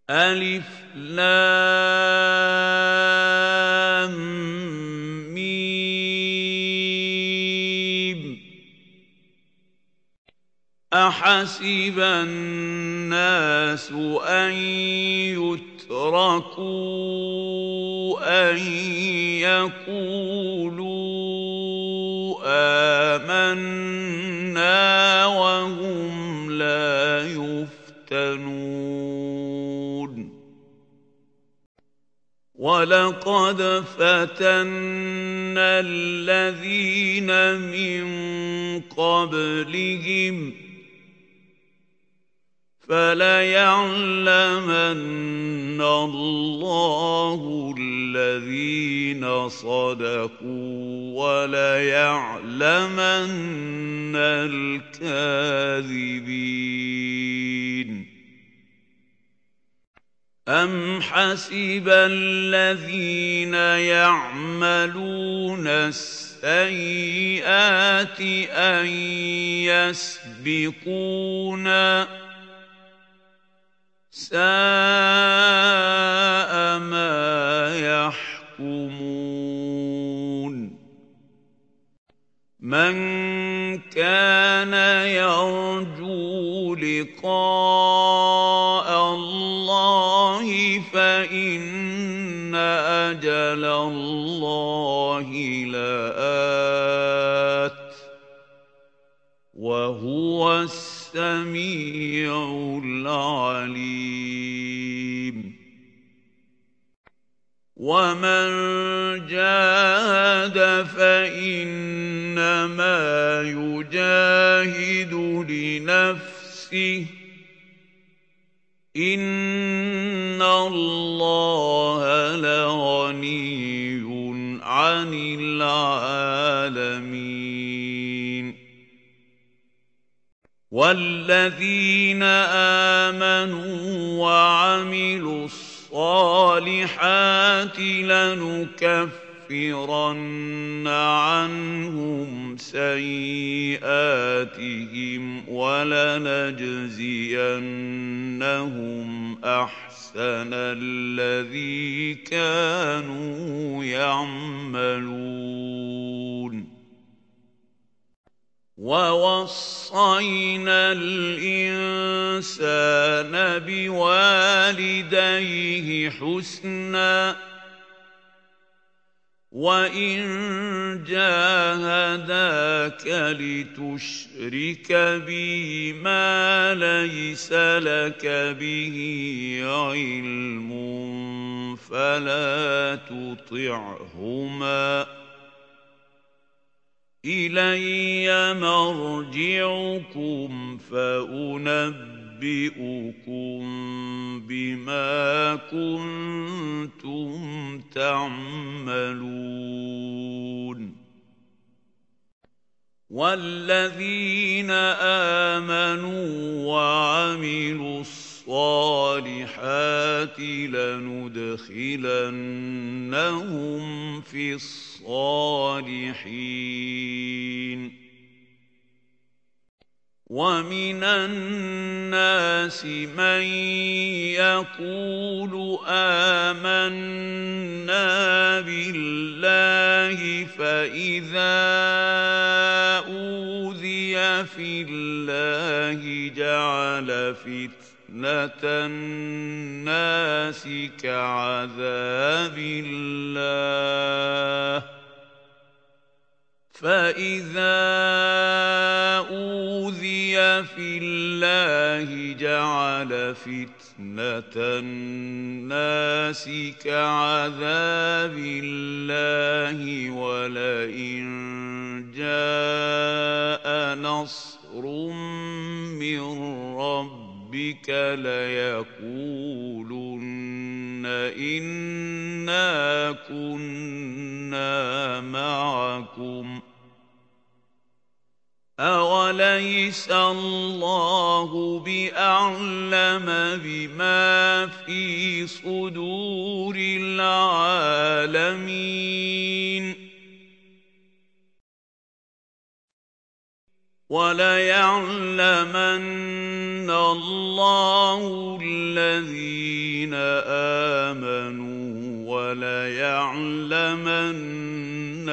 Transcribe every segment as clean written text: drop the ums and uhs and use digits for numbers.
ألف لام ميم أحسب الناس أن يتركوا أن يقولوا آمنا وهم لا يفتنون ولقد فتنا الذين من قبلهم فليعلمن الله الذين صدقوا وليعلمن الكاذبين أم حسب الذين يعملون السيئات أن يسبقونا ساء ما يحكمون من كان يرجو لقاء الله فإن أجل الله لآت وهو السميع العليم ومن جاهد فإنما يجاهد لنفسه إن الله لغني عن العالمين والذين آمنوا وعملوا الصالحات لنكفرن عنهم سيئاتهم ولنجزينهم أحسن الذي كانوا يعملون ووصينا الإنسان بوالديه حسنا وإن جاهداك لتشرك بي ما ليس لك به علم فلا تطعهما إلي مرجعكم فأنبئكم بما كنتم تعملون والذين آمنوا وعملوا الصالحات لندخلنهم في الصالحين ومن الناس من يقول آمنا بالله فإذا أوذي في الله جعل فتنة الناس كعذاب الله فإذا أوذي في الله جعل فتنة الناس كعذاب الله ولئن جاء نصر من ربك ليقولن إنا كنا معكم أوليس الله بأعلم بما في صدور العالمين وَلَيَعْلَمَنَّ اللَّهُ الَّذِينَ آمَنُوا وَلَيَعْلَمَنَّ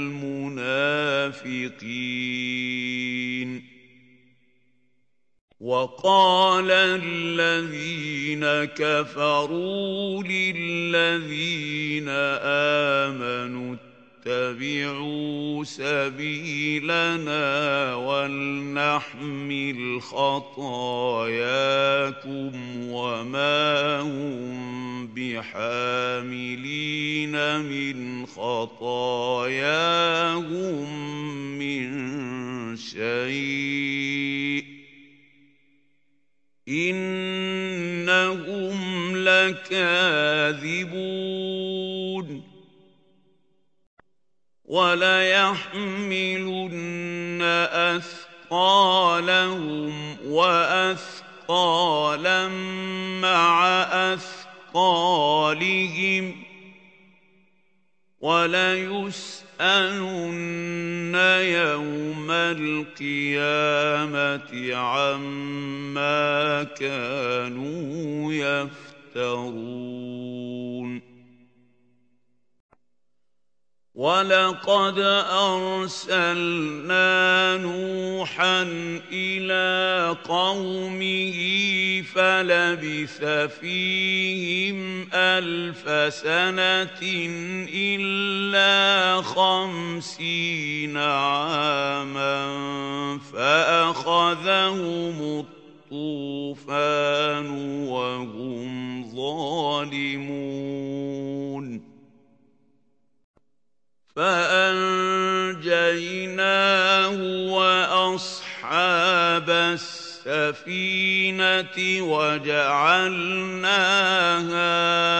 الْمُنَافِقِينَ وَقَالَ الَّذِينَ كَفَرُوا لِلَّذِينَ آمَنُوا اتَّبِعُوا سَبِيلَنَا وَلْنَحْمِلْ خَطَايَاكُمْ وَمَا هُم بِحَامِلِينَ مِنْ خَطَايَاهُم مِّن شَيْءٍ إِنَّهُمْ لَكَاذِبُونَ وَلَيَحْمِلُنَّ أَثْقَالَهُمْ وَأَثْقَالًا مَّعَ أَثْقَالِهِمْ وَلَيُسْأَلُنَّ يَوْمَ الْقِيَامَةِ عَمَّا كَانُوا يَفْتَرُونَ وَلَقَدْ أَرْسَلْنَا نُوحًا إِلَىٰ قَوْمِهِ فَلَبِثَ فِيهِمْ 1000 سَنَةٍ إِلَّا 50 عَامًا فَأَخَذَهُمُ الطُّوفَانُ وَهُمْ ظَالِمُونَ فَأَنجَيْنَاهُ وَأَصْحَابَ السَّفِينَةِ وَجَعَلْنَاهَا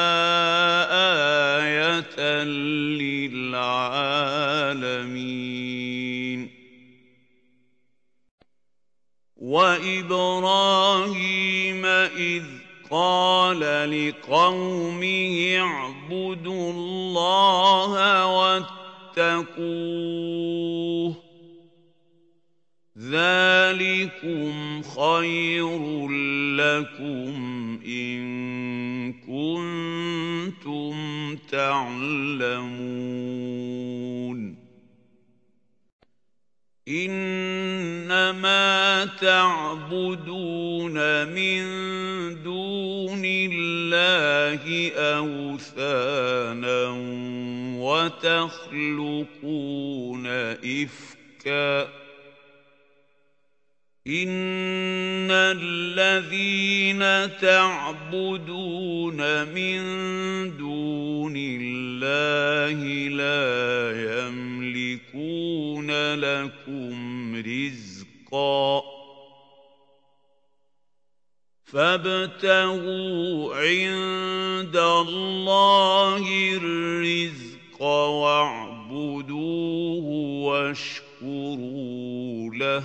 آيَةً لِّلْعَالَمِينَ وَإِبْرَاهِيمَ إِذْ قَالَ لِقَوْمِهِ اعْبُدُوا اللَّهَ وَاتَّقُوهُ ذَٰلِكُمْ خَيْرٌ لَّكُمْ إِن كُنتُمْ تَعْلَمُونَ إِنَّمَا تَعْبُدُونَ مِن دُونِ اللَّهِ أَوْثَانًا وَتَخْلُقُونَ إِفْكًا إِنَّ الَّذِينَ تَعْبُدُونَ مِن دُونِ اللَّهِ لَا يَمْلِكُونَ لَكُمْ رِزْقًا فَابْتَغُوا عِندَ اللَّهِ الرِّزْقَ وَاعْبُدُوهُ وَاشْكُرُوا لَهُ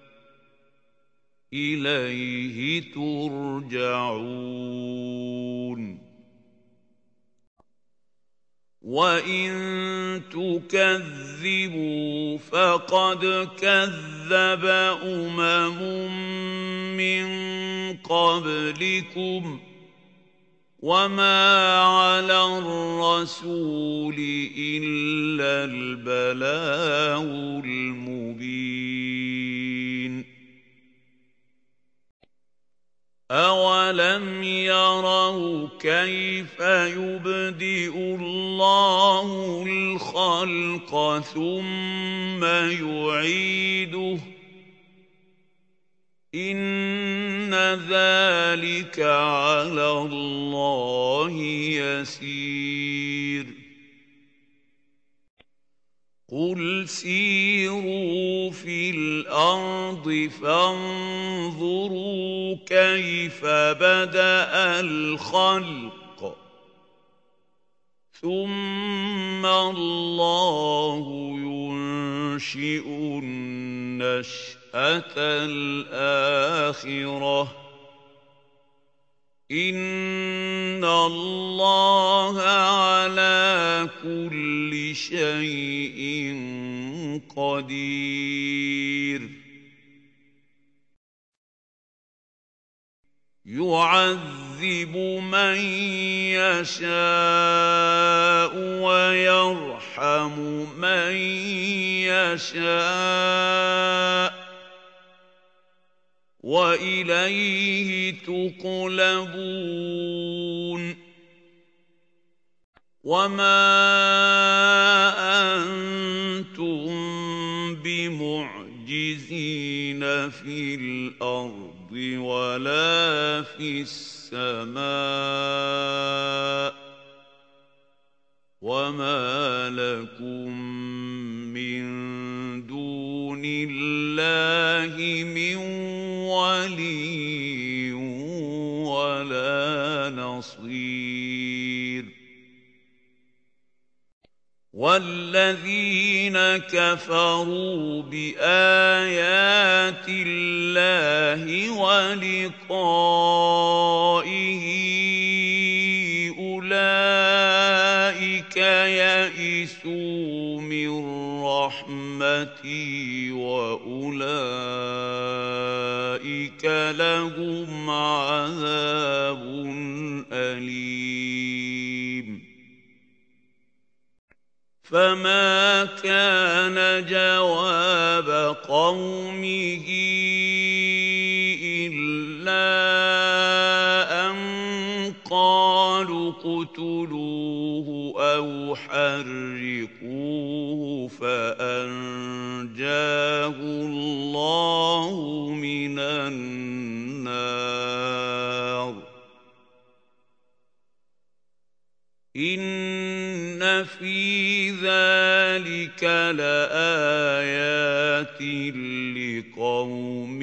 إِلَيْهِ تُرْجَعُونَ وَإِن تُكَذِّبُوا فَقَدْ كَذَّبَ مِن قَبْلِكُمْ وَمَا عَلَى الرَّسُولِ إِلَّا الْبَلَاغُ الْمُبِينُ أَوَلَمْ يَرَوْا كَيْفَ يُبْدِئُ اللَّهُ الْخَلْقَ ثُمَّ يُعِيدُهُ إِنَّ ذَلِكَ عَلَى اللَّهِ يَسِيرٌ قُلْ سِيرُوا فِي الْأَرْضِ فَانظُرُوا كَيْفَ بَدَأَ الْخَلْقَ ثُمَّ اللَّهُ يُنشِئُ النَّشْأَةَ الْآخِرَةَ إِنَّ اللَّهَ عَلَى كُلِّ شَيْءٍ قَدِيرٌ يعذب من يشاء ويرحم من يشاء وإليه تقلبون وما أنتم بمعجزين في الأرض ولا في السماء وما لكم من دون الله من ولي ولا نصير والذين كفروا بآيات الله ولقائه أولئك يئسوا من رحمتي وأولئك لهم عذاب أليم فما كان جواب قومه إلا أن قالوا اقتلوه أو حرقوه فأنجاه الله من النار إن في ذلك لآيات لقوم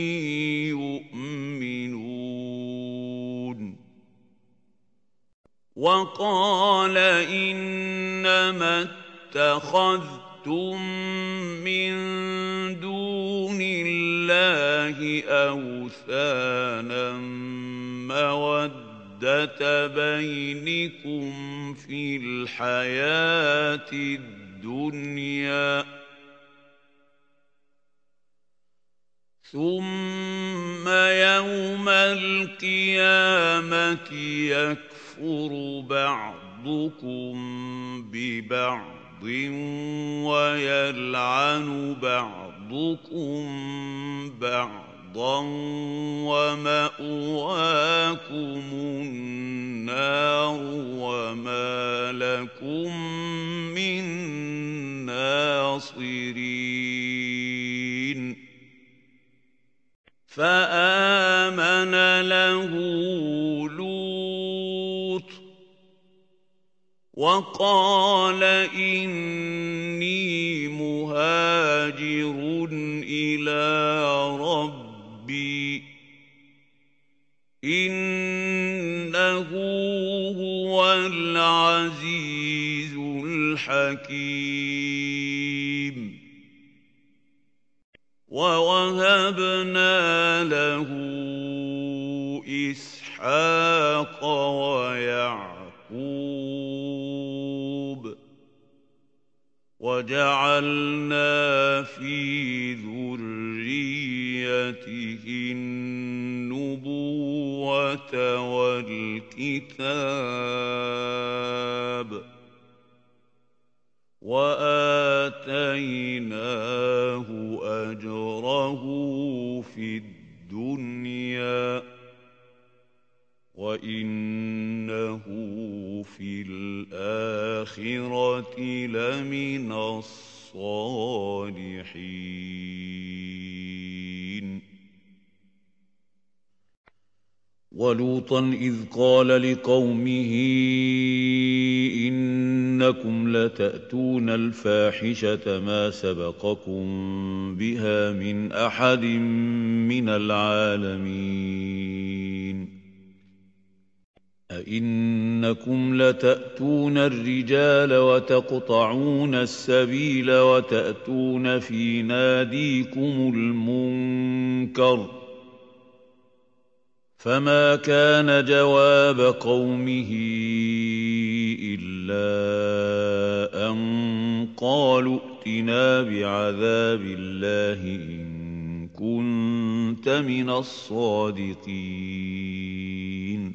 يؤمنون وقال إنما اتخذتم من دون الله أوثانا مودة بينكم في الحياة الدنيا ثم يوم القيامة يكفر بعضكم ببعض ويلعن بعضكم بعضا ومأواكم النار وما لكم من ناصرين فآمن له لوط وقال إني مهاجر إلى ربي إنه هو العزيز الحكيم ووهبنا له إسحاق ويعقوب وجعلنا في ذريته النبوة والكتاب وآتيناه أجره في الدنيا وإنه في الآخرة لمن الصالحين ولوطا إذ قال لقومه إنكم لتأتون الفاحشة ما سبقكم بها من أحد من العالمين أئنكم لتأتون الرجال وتقطعون السبيل وتأتون في ناديكم المنكر فما كان جواب قومه إلا أن قالوا ائتنا بعذاب الله إن كنت من الصادقين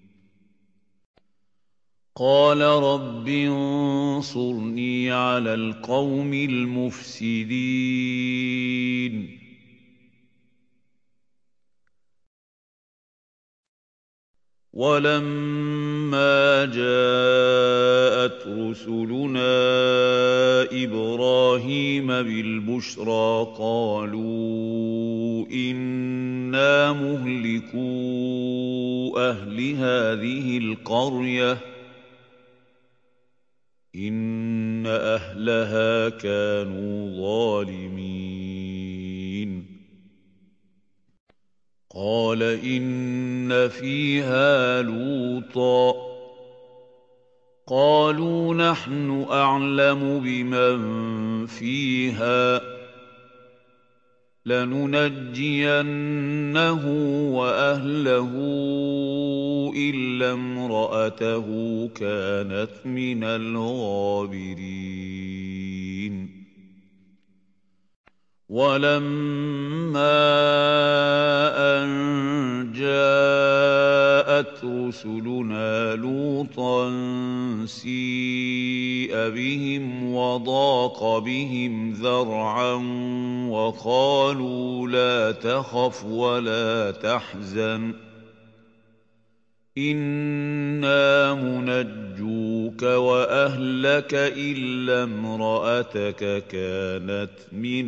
قال رب انصرني على القوم المفسدين ولما جاءت رسلنا إبراهيم بالبشرى قالوا إنا مهلكو أهل هذه القرية إن أهلها كانوا ظالمين قال إن فيها لوطا قالوا نحن أعلم بمن فيها لننجينه وأهله إلا امرأته كانت من الغابرين ولما أن جاءت رسلنا لوطا سيء بهم وضاق بهم ذرعا وقالوا لا تخف ولا تحزن إنا منجوك وأهلك إلا امرأتك كانت من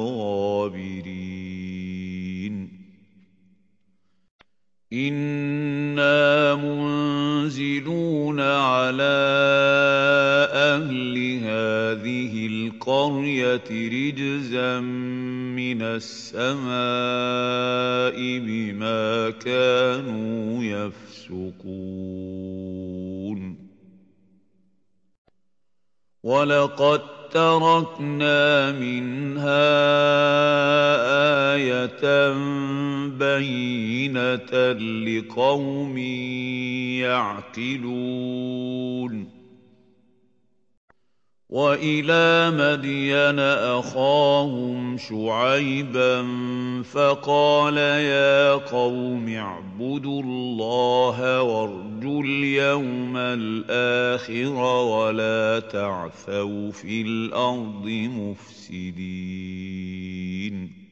الغابرين إنا منزلون على أهل هذه القرية رجزا من السماء بما كانوا يفسقون ولقد تركنا منها آية بينة لقوم يعقلون وإلى مدين أخاهم شعيبا فقال يا قوم اعبدوا الله وارجوا اليوم الآخر ولا تعثوا في الأرض مفسدين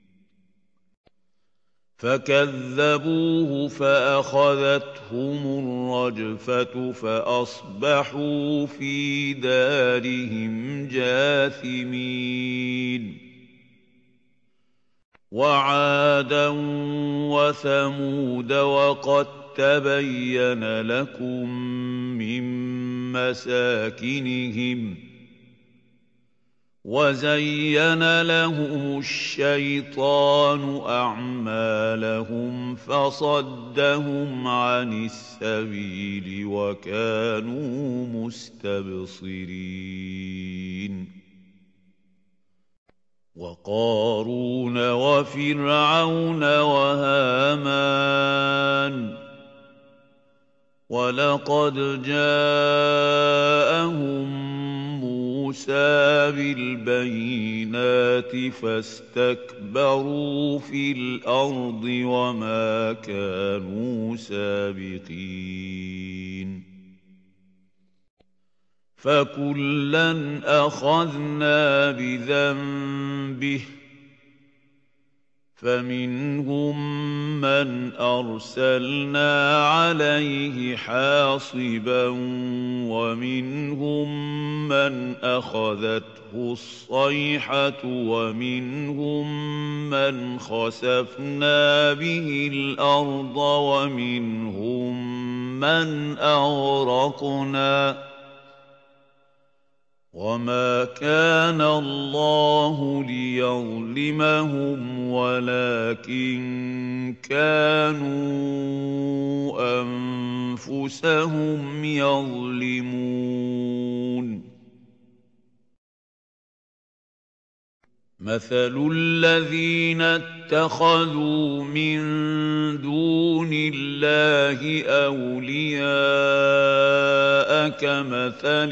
فكذبوه فأخذتهم الرجفة فأصبحوا في دارهم جاثمين وعادا وثمود وقد تبين لكم من مساكنهم وزين لهم الشيطان أعمالهم فصدهم عن السبيل وكانوا مستبصرين وقارون وفرعون وهامان ولقد جاءهم موسى بالبينات فاستكبروا في الأرض وما كانوا سابقين فكلا أخذنا بذنبه فمنهم من أرسلنا عليه حاصبا ومنهم من أخذته الصيحة ومنهم من خسفنا به الأرض ومنهم من أغرقنا وما كان الله ليظلمهم ولكن كانوا أنفسهم يظلمون مثل الذين اتخذوا من دون الله أولياء كمثل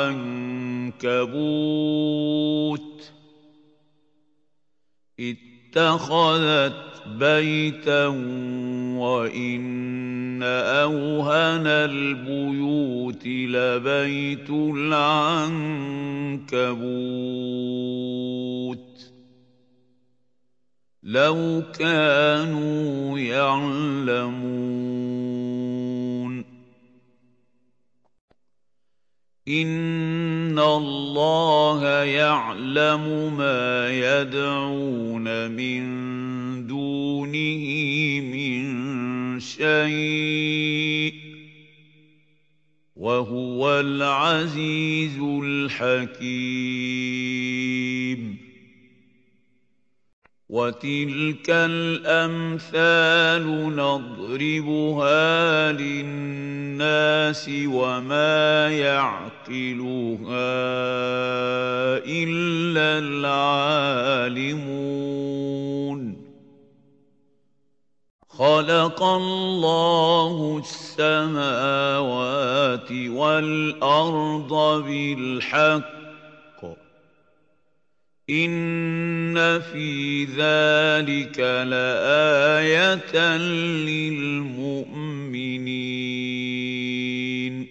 العنكبوت اتخذت بيتا وإن أوهن البيوت لبيت العنكبوت لو كانوا يعلمون إن الله يعلم ما يدعون من دونه من شيء وهو العزيز الحكيم وتلك الأمثال نضربها للناس وما يعقلها إلا العالمون خلق الله السماوات والأرض بالحق إن في ذلك لآية للمؤمنين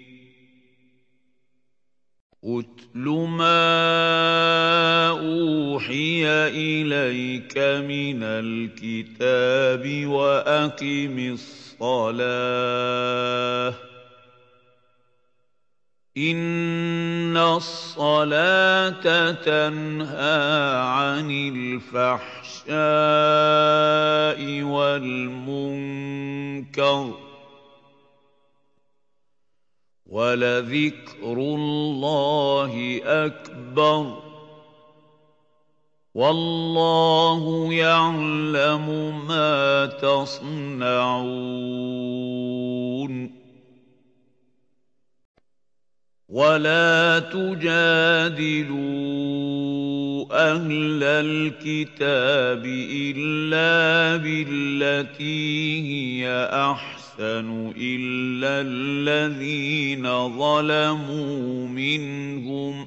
أتل ما أوحي إليك من الكتاب وأقم الصلاة إن الصلاة تنهى عن الفحشاء والمنكر ولذكر الله أكبر والله يعلم ما تصنعون ولا تجادلوا أهل الكتاب إلا بالتي هي أحسن إلا الذين ظلموا منهم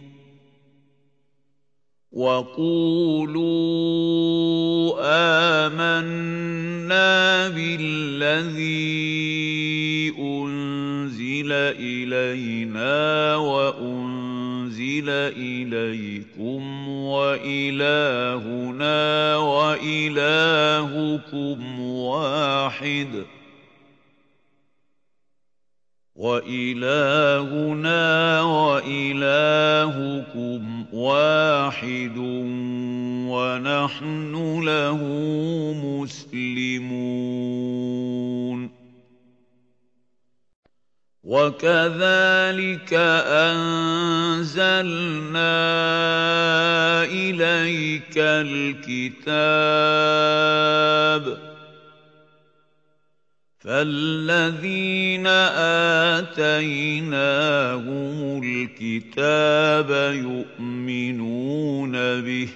وقولوا آمنا بالذي أنزل إلينا وأنزل إليكم وإلهنا وإلهكم واحد ونحن له مسلمون وكذلك أنزلنا إليك الكتاب فالذين آتيناهم الكتاب يؤمنون به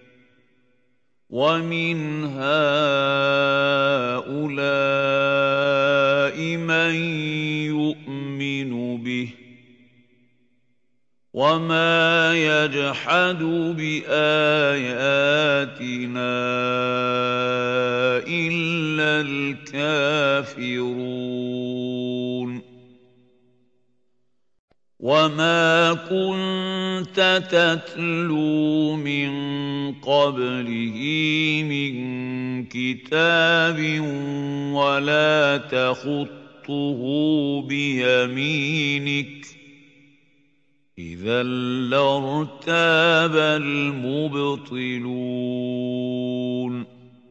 ومن هؤلاء من يؤمن به وما يجحد بآياتنا إلا الكافرون وما كنت تتلو من قبله من كتاب ولا تخطه بيمينك إذا لارتاب المبطلون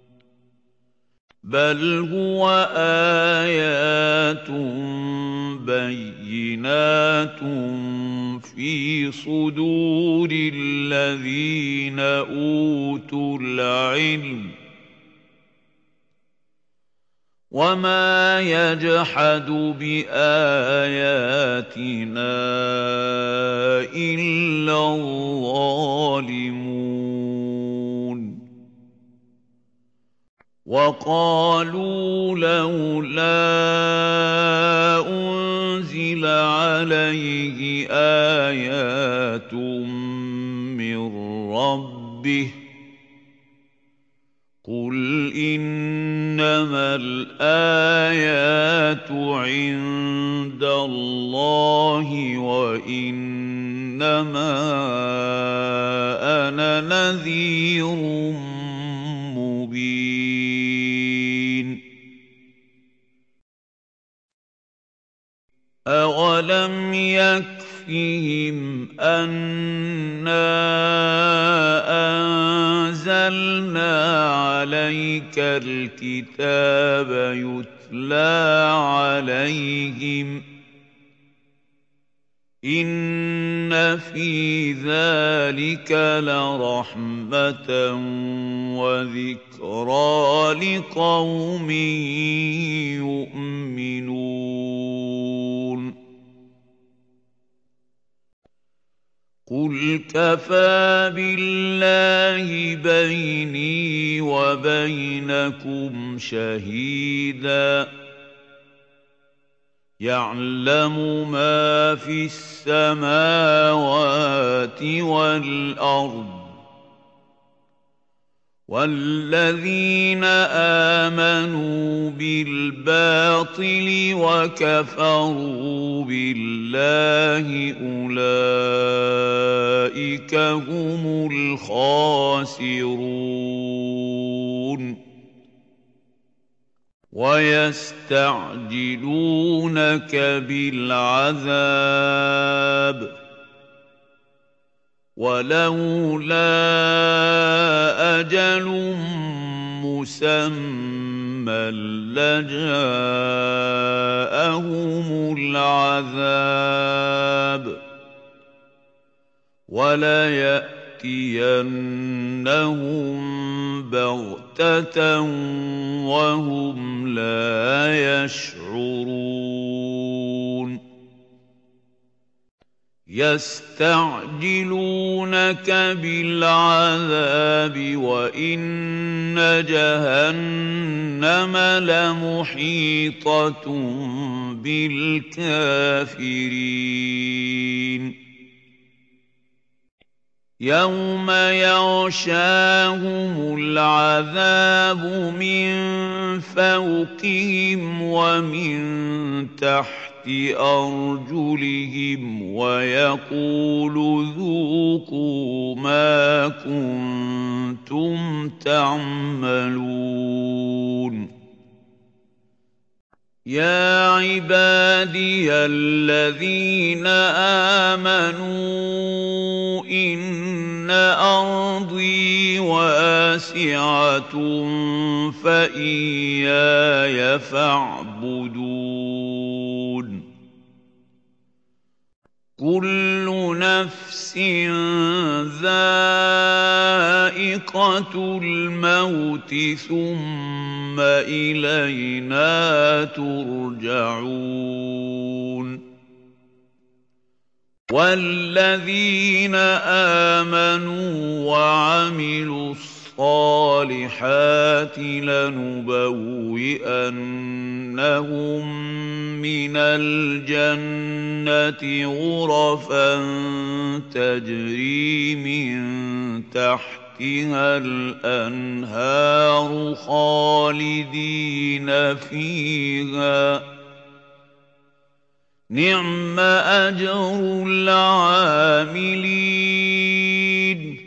بل هو آيات بينات في صدور الذين أوتوا العلم وما يجحد بآياتنا إلا الظالمون وقالوا لولا أنزل عليه آيات من ربه قل إنما الآيات عند الله وإنما أنا نذير مبين أولم يكفهم أنا أنزلنا عليك الكتاب يتلى عليهم إن في ذلك لرحمة وذكرى لقوم يؤمنون قل كفى بالله بيني وبينكم شهيدا يعلم ما في السماوات والأرض والذين آمنوا بالباطل وكفروا بالله أولئك هم الخاسرون ويستعجلونك بالعذاب ولولا أجل مسمى لجاءهم العذاب وليأتينهم بغتة وهم لا يشعرون يستعجلونك بالعذاب وإن جهنم لمحيطة بالكافرين يوم يغشاهم العذاب من فوقهم ومن تحت أرجلهم ويقول ذوقوا ما كنتم تعملون يا عبادي الذين آمنوا إن أرضي واسعة فإياي فاعبدون كل نفس ذائقة الموت ثم إلينا ترجعون والذين آمنوا وعملوا الصالحات لنبوئنهم من الجنة غرفا تجري من تحتها الأنهار خالدين فيها نعم أجر العاملين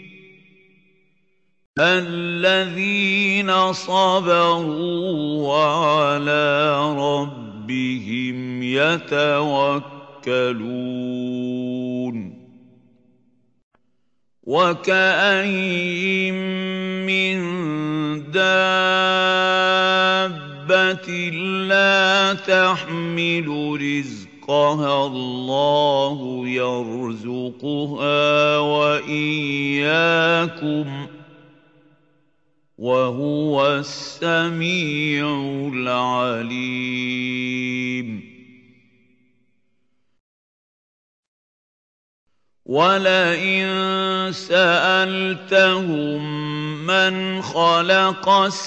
الذين صبروا وعلى ربهم يتوكلون وكأين من دابة لا تحمل رزقها الله يرزقها وإياكم وهو السميع العليم ولئن سألتهم من خلق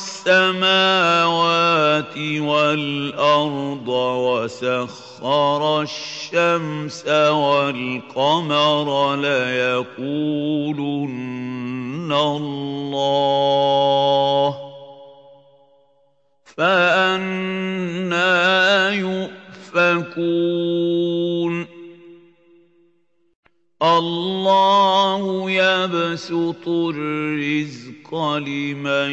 السماوات والأرض وسخر الشمس والقمر ليقولن الله فأنى يؤفكون الله يبسط الرزق لمن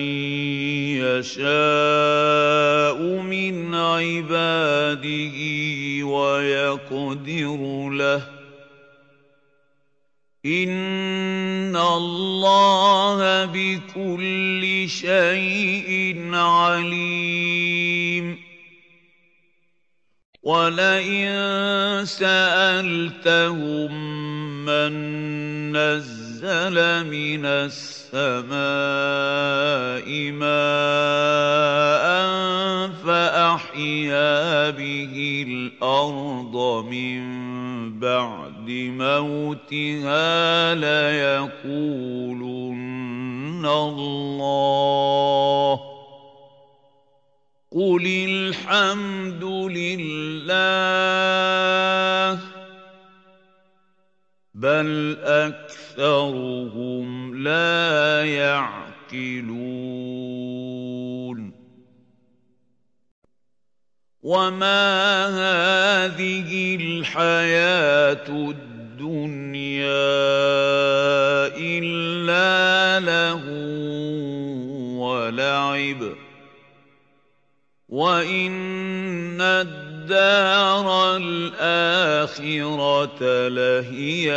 يشاء من عباده ويقدر له إن الله بكل شيء عليم ولئن سألتهم من نزل من السماء ماء فأحيا به الأرض من بعد موتها ليقولن الله قل الحمد لله بل أكثرهم لا يعقلون وما هذه الحياة الدنيا إلا لهو ولعب وإن الدار الآخرة لهي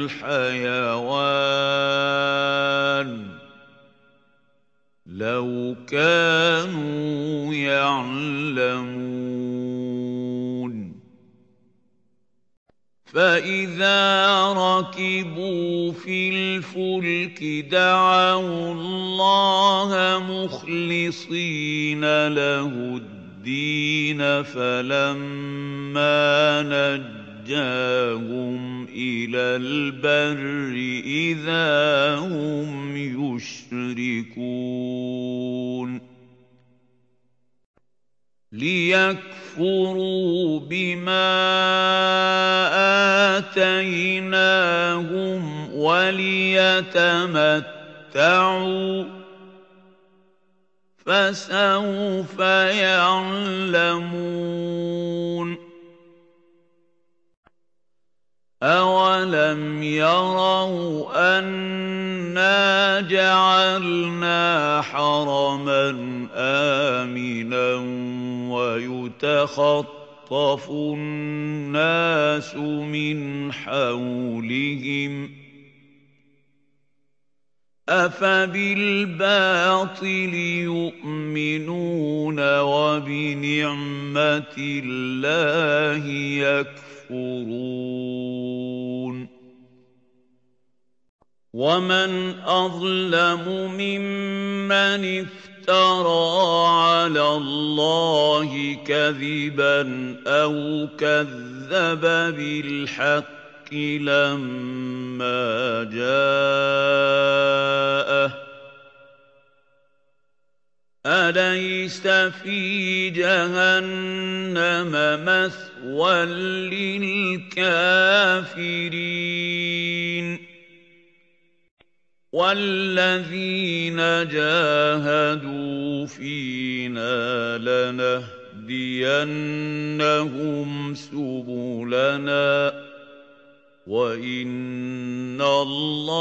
الحيوان لو كانوا يعلمون فإذا ركبوا في الفلك دعوا الله مخلصين له الدين فلما نجاهم إلى البر إذا هم يشركون ليكفروا بما آتيناهم وليتمتعوا فسوف يعلمون أولم يروا أنا جعلنا حرما آمنا ويتخطف الناس من حولهم أفبالباطل يؤمنون وبنعمة الله يكفرون ومن أظلم ممن افترى على الله كذبا أو كذب بالحق لما جاءه أليس في جهنم مثوى للكافرين والذين جاهدوا فينا لنهدينهم سبلنا وإن الله لمع المحسنين.